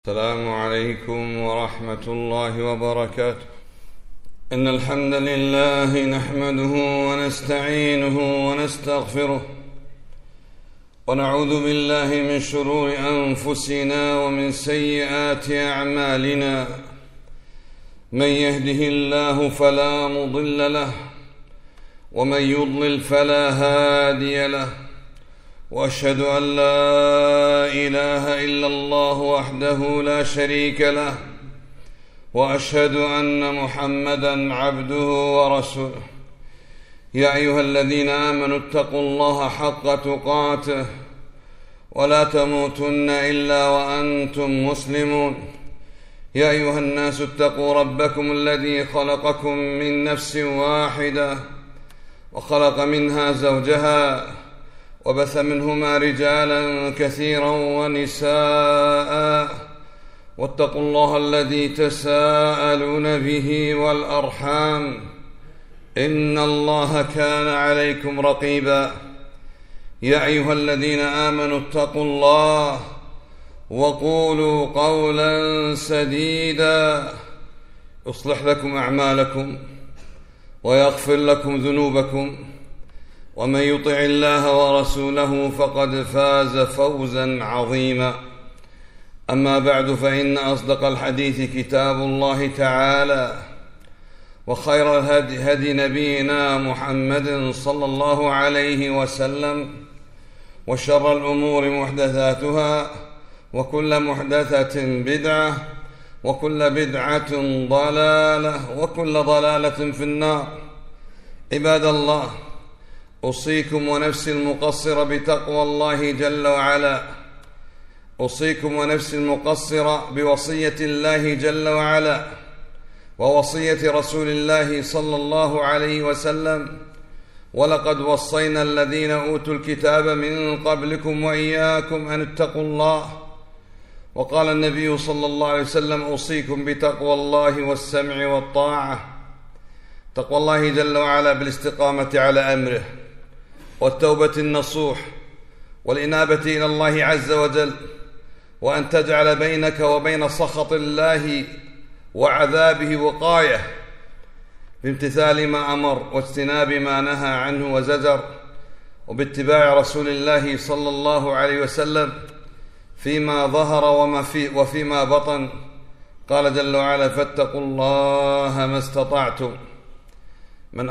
السلام عليكم ورحمة الله وبركاته. إن الحمد لله نحمده ونستعينه ونستغفره ونعوذ بالله من شرور أنفسنا ومن سيئات أعمالنا. من يهده الله فلا مضل له ومن يضلل فلا هادي له، وأشهد أن لا إله إلا الله وحده لا شريك له، وأشهد أن محمدًا عبده ورسوله. يا أيها الذين آمنوا اتقوا الله حق تقاته ولا تموتن إلا وأنتم مسلمون. يا أيها الناس اتقوا ربكم الذي خلقكم من نفس واحدة وخلق منها زوجها وبث منهما رجالا كثيرا ونساء، واتقوا الله الذي تساءلون به والأرحام، إن الله كان عليكم رقيبا. يا أيها الذين آمنوا اتقوا الله وقولوا قولا سديدا يصلح لكم أعمالكم ويغفر لكم ذنوبكم، ومن يطع الله ورسوله فقد فاز فوزا عظيما. أما بعد، فإن أصدق الحديث كتاب الله تعالى، وخير الهدي هدي نبينا محمد صلى الله عليه وسلم، وشر الأمور محدثاتها، وكل محدثة بدعة، وكل بدعة ضلالة، وكل ضلالة في النار. عباد الله، أوصيكم ونفسي المقصرة بتقوى الله جل وعلا، أوصيكم ونفسي المقصرة بوصية الله جل وعلا ووصية رسول الله صلى الله عليه وسلم. ولقد وصينا الذين أوتوا الكتاب من قبلكم وإياكم أن اتقوا الله. وقال النبي صلى الله عليه وسلم: أوصيكم بتقوى الله والسمع والطاعة. تقوى الله جل وعلا بالاستقامة على أمره، والتوبة النصوح، والإنابة إلى الله عز وجل، وأن تجعل بينك وبين سخط الله وعذابه وقاية بامتثال ما أمر واجتناب ما نهى عنه وزجر، وباتباع رسول الله صلى الله عليه وسلم فيما ظهر وفيما بطن. قال جل وعلا: فاتقوا الله ما استطعتم. من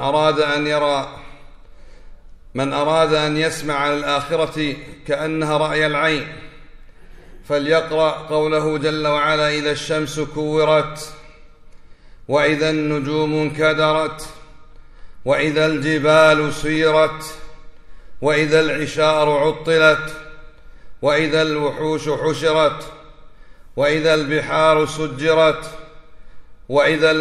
أراد أن يسمع عن الآخرة كأنها رأي العين فليقرأ قوله جل وعلا: إذا الشمس كورت، وإذا النجوم انكدرت، وإذا الجبال سيرت، وإذا العشار عطلت، وإذا الوحوش حشرت، وإذا البحار سجرت، وإذا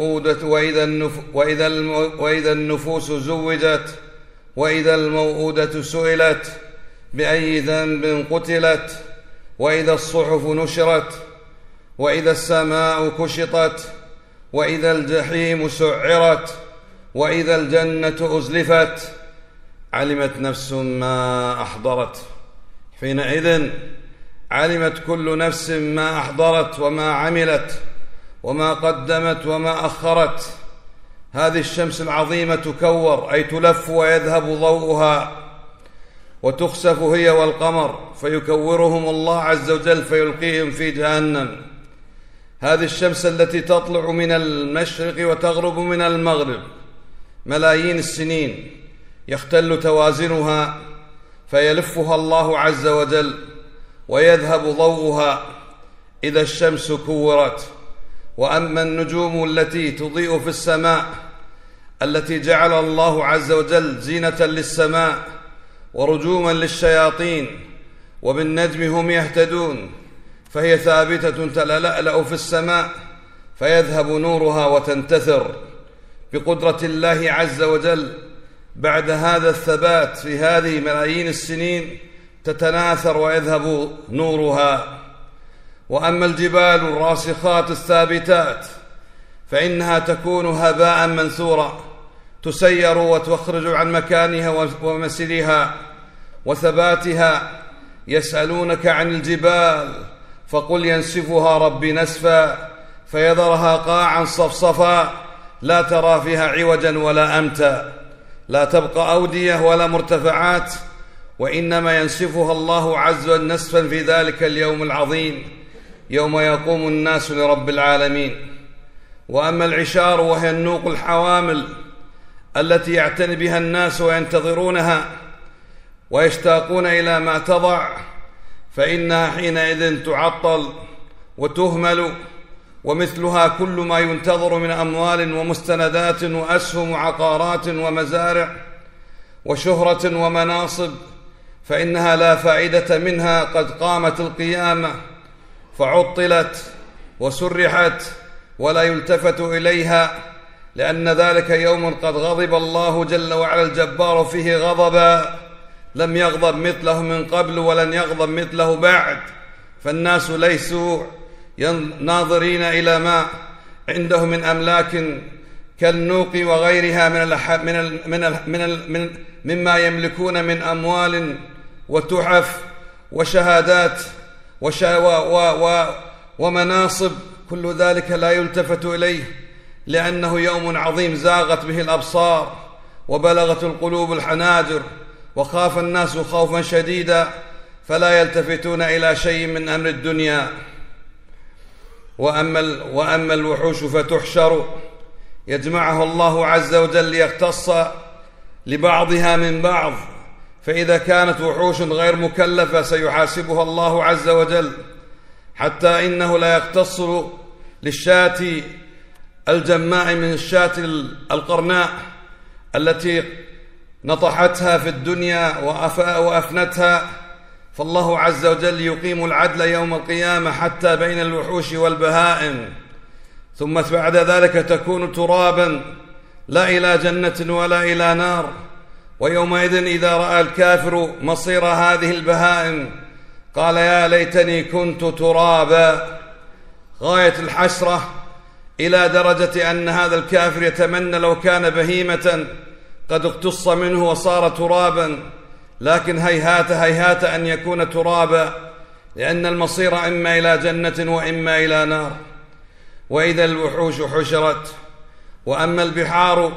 النفوس زوجت، وإذا الموءودة سئلت بأي ذنب قتلت، وإذا الصحف نشرت، وإذا السماء كشطت، وإذا الجحيم سعرت، وإذا الجنة أزلفت، علمت نفس ما أحضرت. حينئذ علمت كل نفس ما أحضرت وما عملت وما قدمت وما أخرت. هذه الشمس العظيمة تكور، أي تلف ويذهب ضوءها، وتخسف هي والقمر، فيكورهم الله عز وجل فيلقيهم في جهنم. هذه الشمس التي تطلع من المشرق وتغرب من المغرب ملايين السنين، يختل توازنها فيلفها الله عز وجل ويذهب ضوءها إذا الشمس كورت. وأما النجوم التي تضيء في السماء، التي جعل الله عز وجل زينة للسماء ورجوما للشياطين، وبالنجم هم يهتدون، فهي ثابتة تلألأ في السماء، فيذهب نورها وتنتثر بقدرة الله عز وجل. بعد هذا الثبات في هذه ملايين السنين تتناثر ويذهب نورها. وأما الجبال الراسخات الثابتات فإنها تكون هباء منثورا، تسير وتخرج عن مكانها ومسيرها وثباتها. يسألونك عن الجبال فقل ينسفها ربي نسفا فيذرها قاعا صفصفا لا ترى فيها عوجا ولا أمتا، لا تبقى أودية ولا مرتفعات، وإنما ينسفها الله عز وجل نسفا في ذلك اليوم العظيم يوم يقوم الناس لرب العالمين. وأما العشار وهي النوق الحوامل التي يعتني بها الناس وينتظرونها ويشتاقون إلى ما تضع، فإنها حينئذ تعطل وتهمل، ومثلها كل ما ينتظر من أموال ومستندات وأسهم وعقارات ومزارع وشهرة ومناصب، فإنها لا فائدة منها قد قامت القيامة فعطلت وسرحت ولا يلتفت إليها، لأن ذلك يوم قد غضب الله جل وعلا الجبار فيه غضبا لم يغضب مثله من قبل ولن يغضب مثله بعد، فالناس ليسوا ناظرين إلى ما عنده من أملاك كالنوق وغيرها مما يملكون من أموال وتحف وشهادات ومناصب، كل ذلك لا يلتفت إليه، لأنه يوم عظيم زاغت به الأبصار وبلغت القلوب الحناجر وخاف الناس خوفا شديدا، فلا يلتفتون إلى شيء من أمر الدنيا. وأما الوحوش فتحشر يجمعها الله عز وجل ليختص لبعضها من بعض، فإذا كانت وحوش غير مكلفة سيحاسبها الله عز وجل، حتى إنه لا يقتص للشاة الجماء من الشاة القرناء التي نطحتها في الدنيا وأفنتها، فالله عز وجل يقيم العدل يوم القيامة حتى بين الوحوش والبهائم، ثم بعد ذلك تكون ترابا لا إلى جنة ولا إلى نار. ويومئذ إذا رأى الكافر مصير هذه البهائم قال يا ليتني كنت ترابا، غاية الحسرة إلى درجة أن هذا الكافر يتمنى لو كان بهيمة قد اقتص منه وصار ترابا، لكن هيهات هيهات أن يكون ترابا، لأن المصير إما إلى جنة وإما إلى نار. وإذا الوحوش حشرت. وأما البحار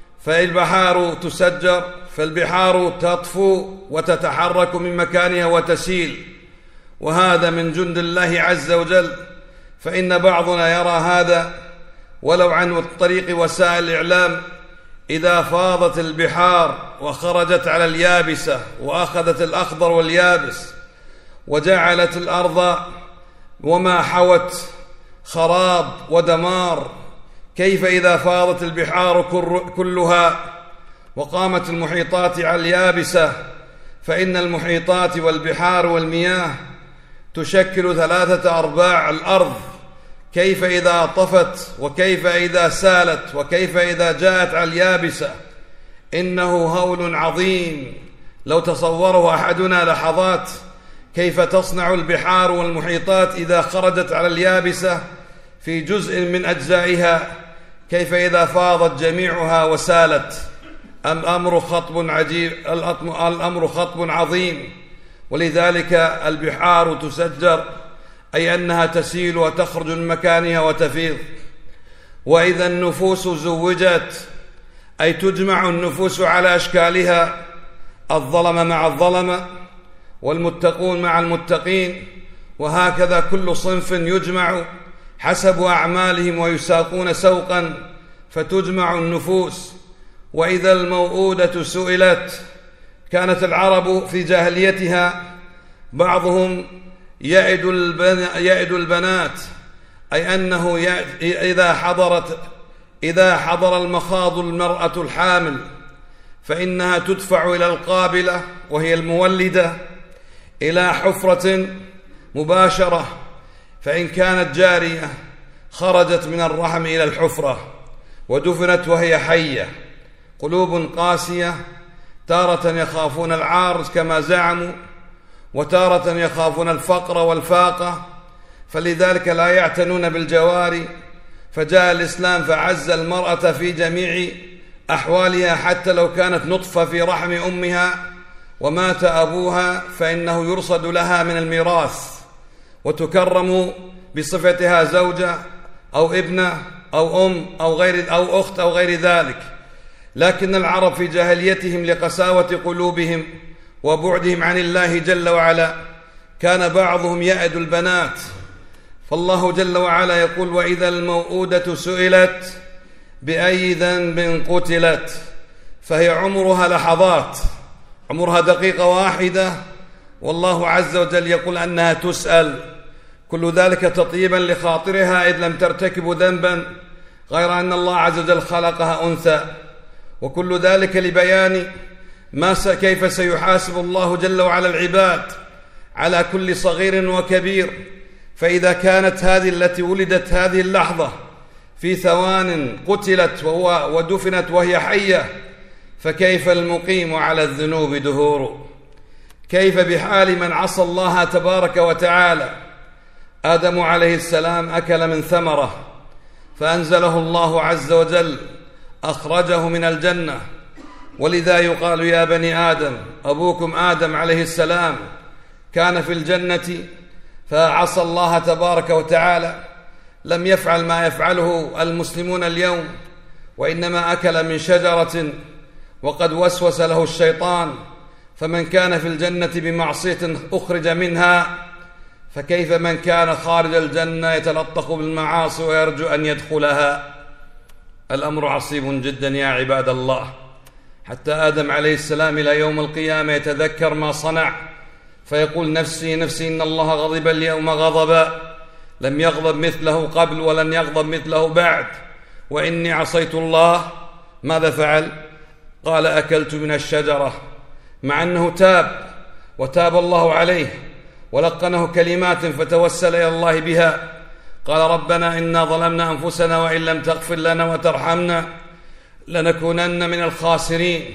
فالبحار تسجر، فالبحار تطفو وتتحرك من مكانها وتسيل، وهذا من جند الله عز وجل، فإن بعضنا يرى هذا ولو عن طريق وسائل الإعلام، إذا فاضت البحار وخرجت على اليابسة وأخذت الأخضر واليابس وجعلت الأرض وما حوت خراب ودمار، كيف إذا فاضت البحار كلها وقامت المحيطات على اليابسة؟ فإن المحيطات والبحار والمياه تشكل 3/4 الأرض، كيف إذا طفت وكيف إذا سالت وكيف إذا جاءت على اليابسة؟ إنه هول عظيم لو تصوره أحدنا لحظات، كيف تصنع البحار والمحيطات إذا خرجت على اليابسة في جزء من أجزائها، كيف إذا فاضت جميعها وسالت؟ الأمر خطب عظيم. ولذلك البحار تسجر، أي أنها تسيل وتخرج من مكانها وتفيض. وإذا النفوس زوجت، أي تجمع النفوس على أشكالها، الظلم مع الظلمة والمتقون مع المتقين، وهكذا كل صنف يجمع حسب أعمالهم ويساقون سوقا فتجمع النفوس. وإذا الموءودة سئلت، كانت العرب في جاهليتها بعضهم يعد البنات، أي أنه إذا حضر المخاض المرأة الحامل فإنها تدفع إلى القابلة وهي المولدة إلى حفرة مباشرة، فإن كانت جارية خرجت من الرحم إلى الحفرة ودفنت وهي حية. قلوب قاسية، تارة يخافون العار كما زعموا، وتارة يخافون الفقر والفاقة، فلذلك لا يعتنون بالجواري. فجاء الإسلام فعز المرأة في جميع أحوالها، حتى لو كانت نطفة في رحم أمها ومات أبوها فإنه يرصد لها من الميراث، وتكرم بصفتها زوجة أو ابنة أو أم أو أخت أو غير ذلك. لكن العرب في جاهليتهم لقساوة قلوبهم وبعدهم عن الله جل وعلا كان بعضهم يأد البنات، فالله جل وعلا يقول: وإذا الموءودة سئلت بأي ذنب قتلت، فهي عمرها لحظات، عمرها دقيقة واحدة، والله عز وجل يقول أنها تسأل. كل ذلك تطيبا لخاطرها إذ لم ترتكب ذنبا، غير أن الله عز وجل خلقها أنثى، وكل ذلك لبيان كيف سيحاسب الله جل وعلا العباد على كل صغير وكبير. فإذا كانت هذه التي ولدت هذه اللحظة في ثوان قتلت ودفنت وهي حية، فكيف المقيم على الذنوب دهور؟ كيف بحال من عصى الله تبارك وتعالى؟ آدم عليه السلام أكل من ثمرة فأنزله الله عز وجل، أخرجه من الجنة، ولذا يقال: يا بني آدم، أبوكم آدم عليه السلام كان في الجنة فعصى الله تبارك وتعالى، لم يفعل ما يفعله المسلمون اليوم، وإنما أكل من شجرة وقد وسوس له الشيطان، فمن كان في الجنة بمعصية أخرج منها، فكيف من كان خارج الجنة يتلطخ بالمعاصي ويرجو أن يدخلها؟ الأمر عصيب جدا يا عباد الله، حتى آدم عليه السلام إلى يوم القيامة يتذكر ما صنع فيقول: نفسي نفسي، إن الله غضب اليوم غضبا لم يغضب مثله قبل ولن يغضب مثله بعد، وإني عصيت الله. ماذا فعل؟ قال: أكلت من الشجرة، مع أنه تاب وتاب الله عليه ولقنه كلمات فتوسل إلى الله بها، قال: ربنا إنا ظلمنا أنفسنا وإن لم تغفر لنا وترحمنا لنكونن من الخاسرين.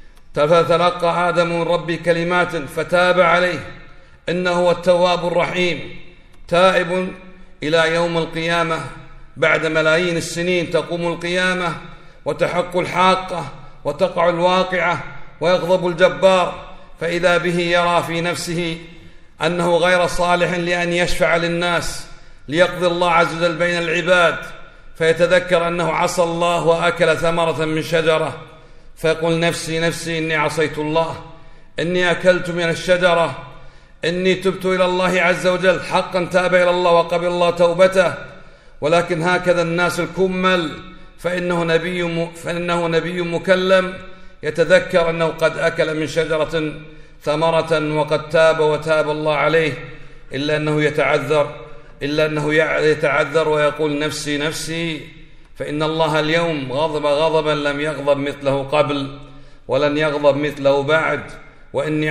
فتلقى آدم من ربه كلمات فتاب عليه، إنه هو التواب الرحيم، تائب إلى يوم القيامة. بعد ملايين السنين تقوم القيامة وتحق الحاقة وتقع الواقعة ويغضب الجبار، فإذا به يرى في نفسه أنه غير صالح لأن يشفع للناس ليقضي الله عز وجل بين العباد، فيتذكر أنه عصى الله وأكل ثمرة من شجرة، فيقول: نفسي نفسي، إني عصيت الله، إني أكلت من الشجرة، إني تبت إلى الله عز وجل. حقا تاب إلى الله وقبل الله توبته، ولكن هكذا الناس الكمل، فإنه نبي مكلم يتذكر أنه قد أكل من شجرة ثمرة وقد تاب وتاب الله عليه، إلا أنه يتعذر ويقول: نفسي نفسي، فإن الله اليوم غضب غضبا لم يغضب مثله قبل ولن يغضب مثله بعد، وإني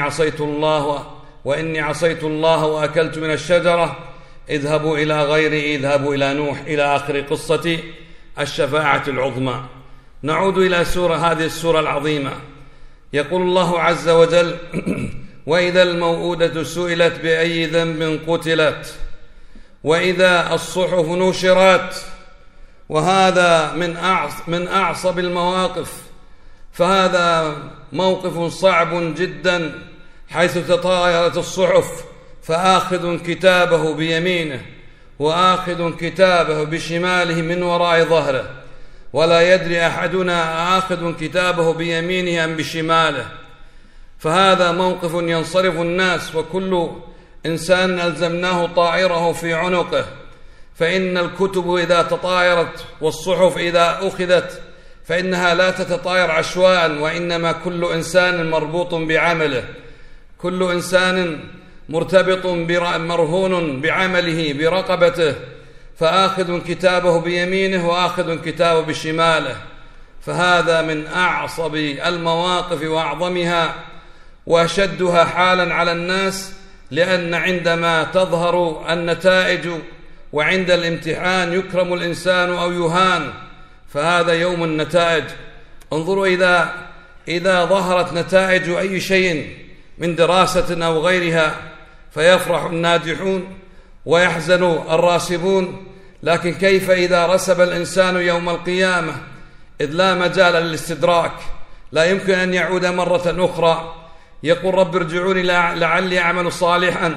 عصيت الله وأكلت من الشجرة، اذهبوا إلى غيري، اذهبوا إلى نوح، إلى آخر قصة الشفاعة العظمى. نعود إلى هذه السورة العظيمة. يقول الله عز وجل: وإذا الموءودة سئلت بأي ذنب قتلت، وإذا الصحف نشرت. وهذا من أعصب المواقف، فهذا موقف صعب جدا، حيث تطايرت الصحف، فآخذ كتابه بيمينه وآخذ كتابه بشماله من وراء ظهره، ولا يدري أحدنا آخذ كتابه بيمينه أم بشماله. فهذا موقف ينصرف الناس، وكل إنسان ألزمناه طائره في عنقه، فإن الكتب إذا تطايرت والصحف إذا أخذت فإنها لا تتطاير عشواء، وإنما كل إنسان مربوط بعمله، كل إنسان مرتبط مرهون بعمله برقبته، فآخذ كتابه بيمينه وآخذ كتابه بشماله. فهذا من أعصب المواقف وأعظمها وأشدها حالا على الناس، لأن عندما تظهر النتائج وعند الامتحان يكرم الإنسان أو يهان، فهذا يوم النتائج. انظروا إذا ظهرت نتائج أي شيء من دراسة أو غيرها فيفرح الناجحون ويحزن الراسبون، لكن كيف إذا رسب الإنسان يوم القيامة، إذ لا مجال للاستدراك، لا يمكن أن يعود مرة أخرى، يقول: رب ارجعوني لعلي أعمل صالحا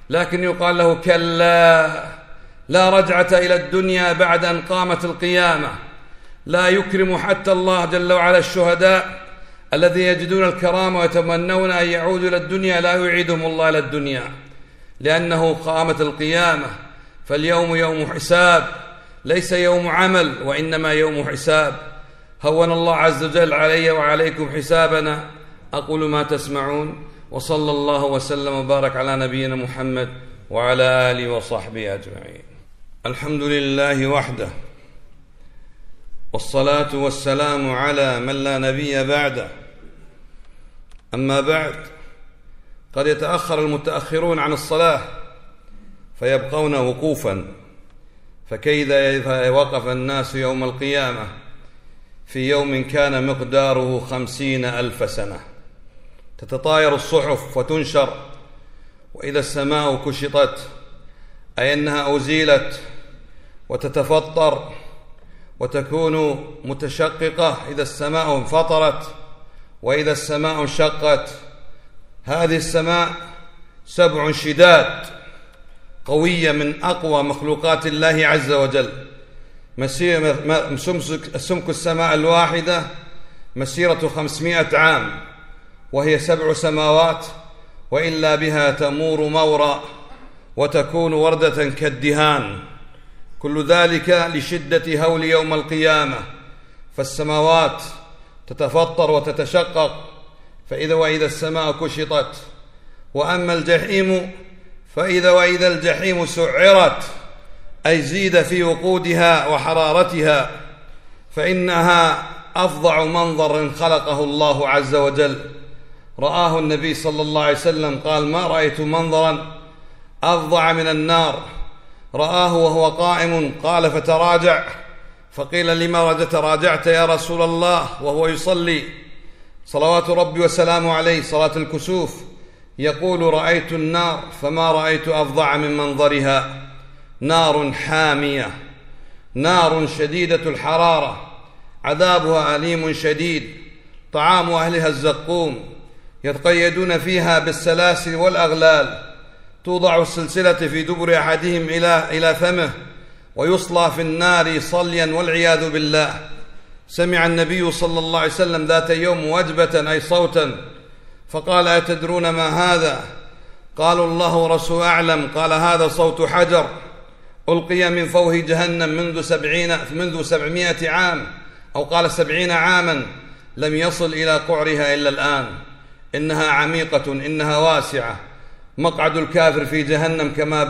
لكن يقال له كلا، لا رجعة إلى الدنيا بعد أن قامت القيامة. لا يكرم حتى الله جل وعلا الشهداء الذين يجدون الكرامة ويتمنون أن يعودوا إلى الدنيا، لا يعيدهم الله إلى الدنيا لأنه قامت القيامة. فاليوم يوم حساب، ليس يوم عمل وإنما يوم حساب. هون الله عز وجل علي وعليكم حسابنا. أقول ما تسمعون، وصلى الله وسلم وبارك على نبينا محمد وعلى آله وصحبه أجمعين. الحمد لله وحده، والصلاة والسلام على من لا نبي بعده. أما بعد، قد يتأخر المتأخرون عن الصلاة فيبقون وقوفا، فكيف وقف الناس يوم القيامة في يوم كان مقداره 50,000 سنة. تتطاير الصحف وتنشر، وإذا السماء كشطت أي أنها أزيلت وتتفطر وتكون متشققة، إذا السماء انفطرت وإذا السماء انشقت. هذه السماء 7 شداد قوية من أقوى مخلوقات الله عز وجل. سمك السماء الواحدة مسيرة 500 عام، وهي 7 سماوات، وإلا بها تمور مورا وتكون وردة كالدهان. كل ذلك لشدة هول يوم القيامة، فالسماوات تتفطر وتتشقق وإذا السماء كشطت. وأما الجحيم وإذا الجحيم سعرت أي زيد في وقودها وحرارتها، فإنها أفظع منظر خلقه الله عز وجل. رآه النبي صلى الله عليه وسلم قال: ما رأيت منظرا أفظع من النار. رآه وهو قائم قال: فتراجع. فقيل: لما تراجعت يا رسول الله؟ وهو يصلي صلوات ربي وسلامه عليه صلاة الكسوف، يقول: رأيت النار فما رأيت أفظع من منظرها. نار حامية، نار شديدة الحرارة، عذابها أليم شديد، طعام أهلها الزقوم، يتقيدون فيها بالسلاسل والأغلال، توضع السلسلة في دبر أحدهم إلى فمه، ويصلى في النار صليا والعياذ بالله. سمع النبي صلى الله عليه وسلم ذات يوم وجبة أي صوتا، فقال: أتدرون ما هذا؟ قالوا: الله ورسوله أعلم. قال: هذا صوت حجر ألقي من فوه جهنم منذ 700 عام، أو قال 70 عاما، لم يصل إلى قعرها إلا الآن. إنها عميقة، إنها واسعة. مقعد الكافر في جهنم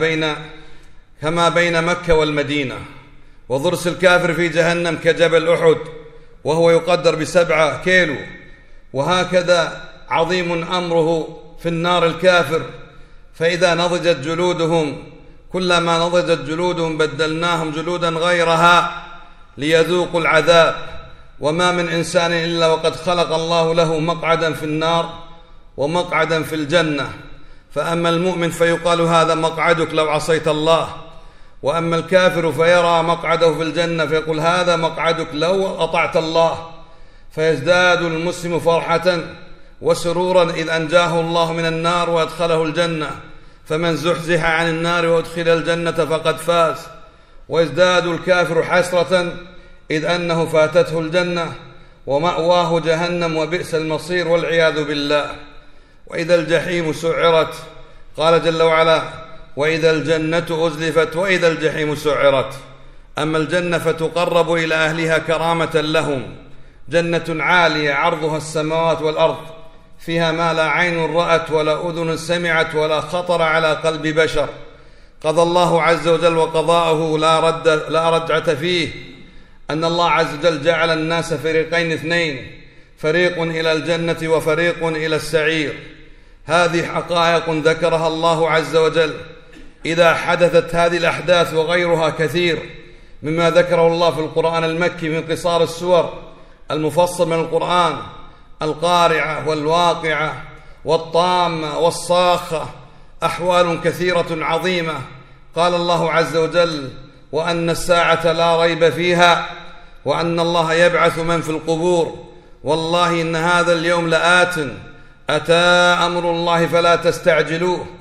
كما بين مكة والمدينة، وضرس الكافر في جهنم كجبل أحد، وهو يقدر ب7 كيلو. وهكذا عظيم أمره في النار الكافر. فإذا نضجت جلودهم، كلما نضجت جلودهم بدلناهم جلودا غيرها ليذوقوا العذاب. وما من إنسان إلا وقد خلق الله له مقعدا في النار ومقعدا في الجنة. فأما المؤمن فيقال: هذا مقعدك لو عصيت الله. وأما الكافر فيرى مقعده في الجنة فيقول: هذا مقعدك لو أطعت الله. فيزداد المسلم فرحة وسرورا إذ أنجاه الله من النار وأدخله الجنة. فمن زحزح عن النار وأدخل الجنة فقد فاز. ويزداد الكافر حسرة إذ أنه فاتته الجنة ومأواه جهنم وبئس المصير والعياذ بالله. وإذا الجحيم سعرت، قال جل وعلا: وإذا الجنة أزلفت وإذا الجحيم سعرت. أما الجنة فتقرب إلى أهلها كرامة لهم، جنة عالية عرضها السماوات والأرض، فيها ما لا عين رأت ولا أذن سمعت ولا خطر على قلب بشر. قضى الله عز وجل وقضاءه لا رجعة فيه، أن الله عز وجل جعل الناس فريقين 2، فريق إلى الجنة وفريق إلى السعير. هذه حقائق ذكرها الله عز وجل. إذا حدثت هذه الأحداث وغيرها كثير مما ذكره الله في القرآن المكي من قصار السور المفصل من القرآن، القارعة والواقعة والطامة والصاخة، أحوال كثيرة عظيمة. قال الله عز وجل: وأن الساعة لا ريب فيها وأن الله يبعث من في القبور والله إن هذا اليوم لآت أتى أمر الله فلا تستعجلوه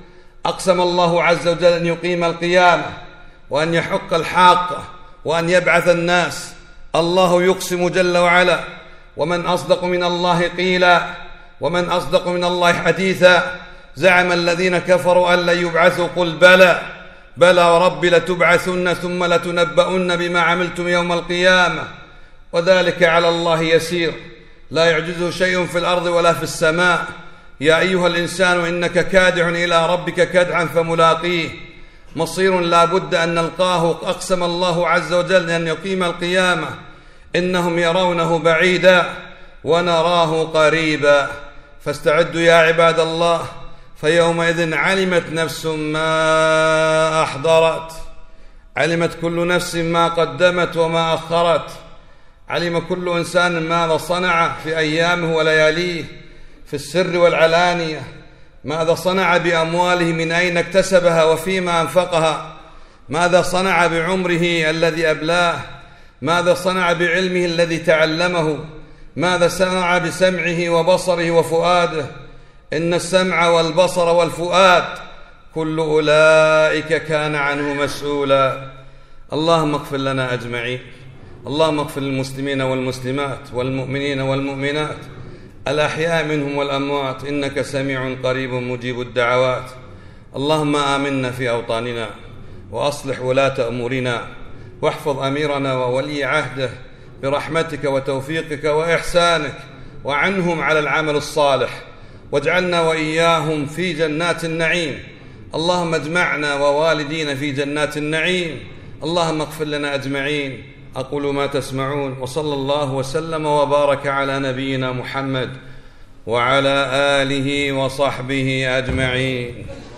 أقسم الله عز وجل أن يقيم القيامة وأن يحق الحاقة وأن يبعث الناس. الله يقسم جل وعلا: ومن أصدق من الله قيلا ومن أصدق من الله حديثا. زعم الذين كفروا أن لن يبعثوا، قل بلى بلى ورب لتبعثن ثم لتنبؤن بما عملتم يوم القيامة، وذلك على الله يسير، لا يعجزه شيء في الأرض ولا في السماء. يا أيها الإنسان إنك كادح إلى ربك كدحا فملاقيه، مصير لا بد أن نلقاه. أقسم الله عز وجل أن يقيم القيامة، إنهم يرونه بعيدا ونراه قريبا. فاستعدوا يا عباد الله، فيومئذ علمت نفس ما أحضرت، علمت كل نفس ما قدمت وما أخرت، علم كل إنسان ماذا صنع في أيامه ولياليه في السر والعلانية، ماذا صنع بأمواله، من أين اكتسبها وفيما أنفقها، ماذا صنع بعمره الذي أبلاه، ماذا صنع بعلمه الذي تعلمه، ماذا صنع بسمعه وبصره وفؤاده. إن السمع والبصر والفؤاد كل أولئك كان عنه مسؤولا. اللهم اغفر لنا أجمعين، اللهم اغفر للمسلمين والمسلمات والمؤمنين والمؤمنات الأحياء منهم والأموات، إنك سميع قريب مجيب الدعوات. اللهم آمنا في أوطاننا وأصلح ولاة أمورنا، واحفظ أميرنا وولي عهده برحمتك وتوفيقك وإحسانك، وعنهم على العمل الصالح، واجعلنا وإياهم في جنات النعيم. اللهم اجمعنا ووالدينا في جنات النعيم. اللهم اغفر لنا أجمعين. أقول ما تسمعون، وصلى الله وسلم وبارك على نبينا محمد وعلى آله وصحبه أجمعين.